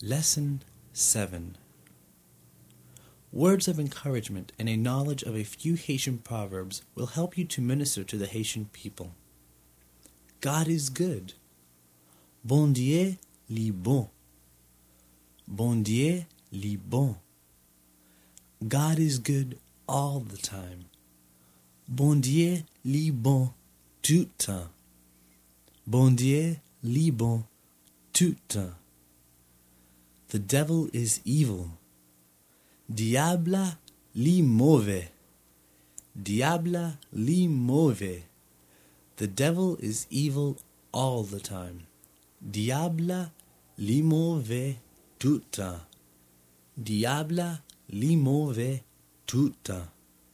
Lesson 7. Words of encouragement and a knowledge of a few Haitian proverbs will help you to minister to the Haitian people. God is good. Bon Dieu li bon. Bon Dieu li bon. God is good all the time. Bon Dieu li bon tout temps. Bon Dieu li bon tout temps. The devil is evil. Diable li mauvais. Diable li mauvais. The devil is evil all the time. Diable li mauvais tout temps. Diable li mauvais tout temps.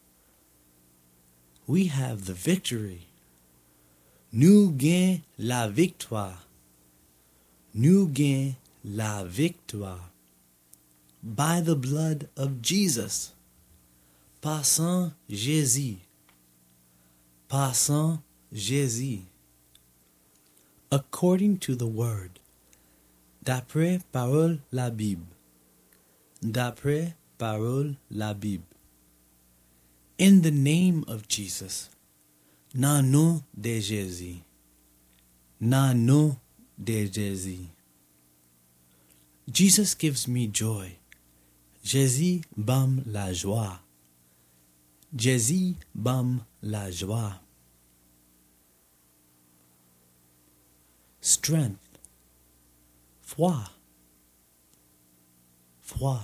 We have the victory. Nous gagnons la victoire. Nous gagnons la victoire. By the blood of Jesus. Par sang Jésus. Par sang Jésus. According to the word. D'après parole la Bible. D'après parole la Bible. In the name of Jesus. Nan nom de Jésus. Nan nom de Jésus. Jesus gives me joy. Jésus bam la joie. Jésus bam la joie. Strength. Foi. Foi.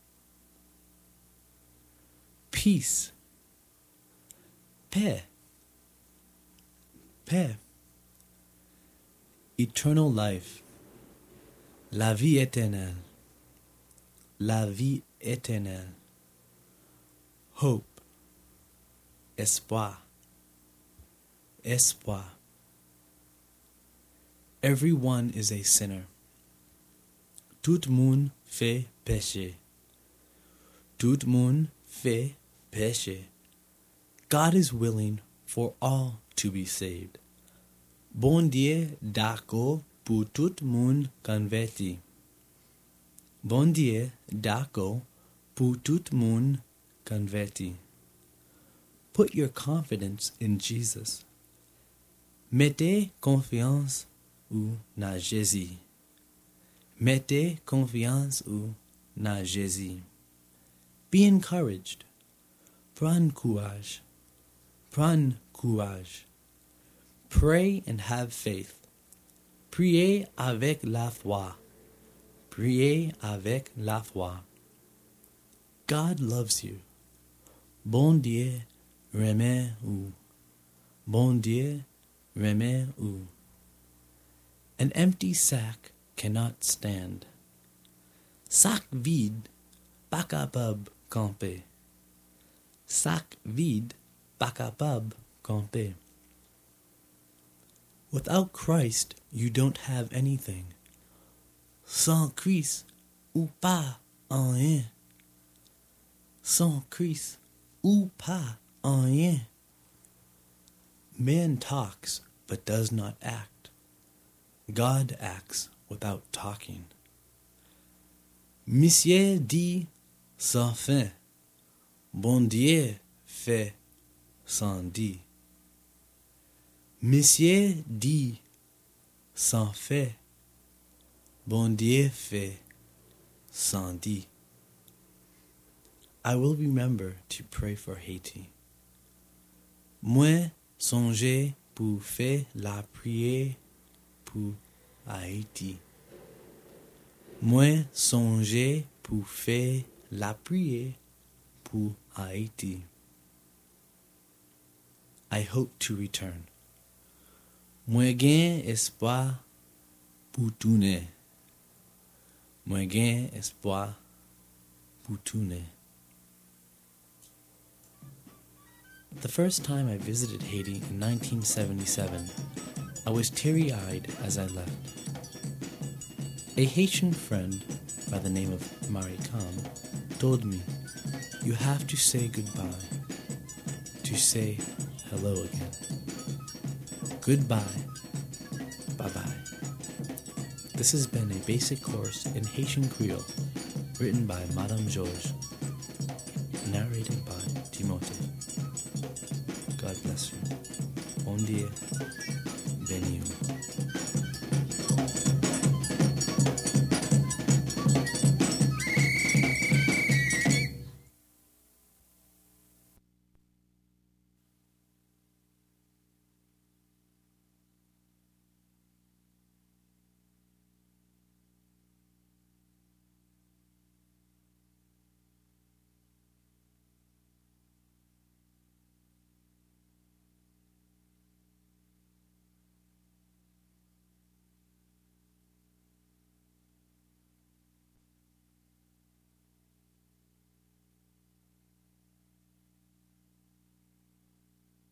Peace. Paix. Paix. Eternal life. La vie éternelle. La vie éternelle. Hope. Espoir. Espoir. Everyone is a sinner. Tout monde fait péché. Tout monde fait péché. God is willing for all to be saved. Bon Dieu d'accord pour tout monde converti. Bon Dieu d'accord pour tout monde converti. Put your confidence in Jesus. Mettez confiance ou na Jésus. Mettez confiance ou na Jésus. Be encouraged. Prends courage. Prends courage. Pray and have faith. Priez avec la foi. Priez avec la foi. God loves you. Bon Dieu remet ou. Bon Dieu remet ou. An empty sack cannot stand. Sac vide, pas capable camper. Sac vide, pas capable camper. Without Christ, you don't have anything. Sans Christ, ou pas en rien. Sans Christ, ou pas en rien. Man talks, but does not act. God acts without talking. Monsieur dit sans fin. Bon Dieu fait sans dit. Monsieur dit sans fait. Bon Dieu fait sans dit. I will remember to pray for Haiti. Moi songe pour faire la prière pour Haïti. Moi songe pour faire la prière pour Haïti. I hope to return. Moi gain espoir pour tourner. Moi gain espoir pour tourner. The first time I visited Haiti in 1977, I was teary-eyed as I left. A Haitian friend by the name of Marie Kam told me, "You have to say goodbye, to say hello again. Goodbye, bye-bye." This has been a basic course in Haitian Creole, written by Madame Georges, narrated by Timothée. God bless you. Bon dia, béni.